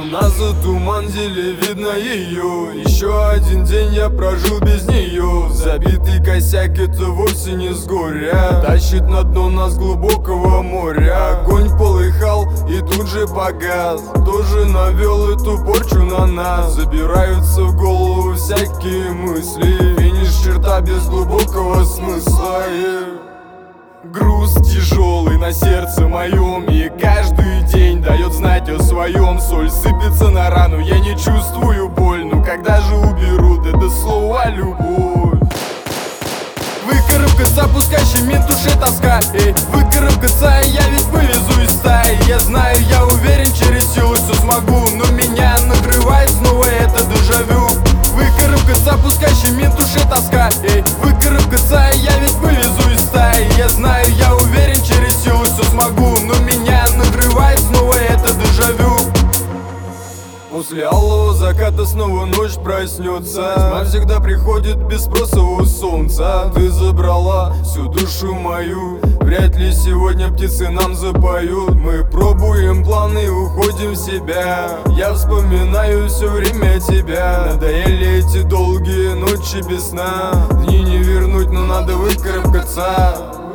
Луна затуманили, видно ее. Еще один день я прожил без нее. Забитый косяк, это вовсе не с горя. Тащит на дно нас глубокого моря. Огонь полыхал и тут же погас. Тоже навел эту порчу на нас. Забираются в голову всякие мысли. Финиш, черта без глубокого смысла. Груз тяжелый на сердце моем, и каждый день дает знать о своем. Соль сыпется на рану, я не чувствую боль. Ну когда же уберут это слово любовь? Выкарабкаться, пускай щемит душе тоска. Выкарабкаться, я ведь вылезу из стаи. Я знаю, я уверен, через силу все смогу. Но меня накрывает снова это дежавю. Выкарабкаться, пускай щемит душе тоска. Выкарабкаться, я ведь вылезу из стаи. Я знаю, я уверен, через силу все смогу. Но меня накрывает снова это дежавю. После алого заката снова ночь проснется. Тьма всегда приходит без спроса у солнца. Ты забрала всю душу мою. Вряд ли сегодня птицы нам запоют. Мы пробуем планы и уходим в себя. Я вспоминаю все время тебя. Надоели эти долгие ночи без сна. Дни не вернуть, но надо выкарабкаться.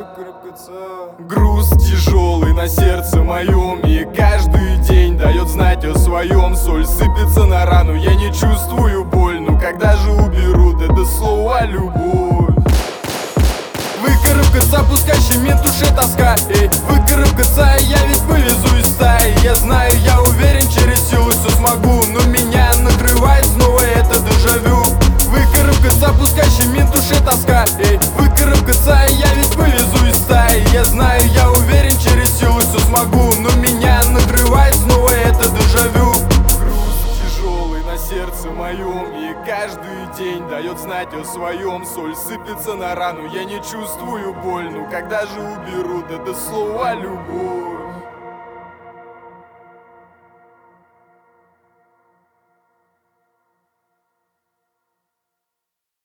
Груз тяжелый на сердце моем, и каждый день дает знать о своем. Соль сыпется на рану, я не чувствую боль. Ну когда же уберут это слово любовь? Выкарабкаться, пускай щемит душе тоска. Выкарабкаться, я ведь вылезу из стаи. Я знаю, я уверен, через силу все смогу. Но меня накрывает снова это дежавю. Выкарабкаться, пускай щемит душе тоска. Выкарабкаться, я ведь вылезу из стаи. Я знаю, я уверен, через силу все смогу. Но меня накрывает снова это дежавю. Груз тяжелый на сердце моем, и каждый день дает знать о своем. Соль сыпется на рану, я не чувствую боль. Ну когда же уберут это слово любовь?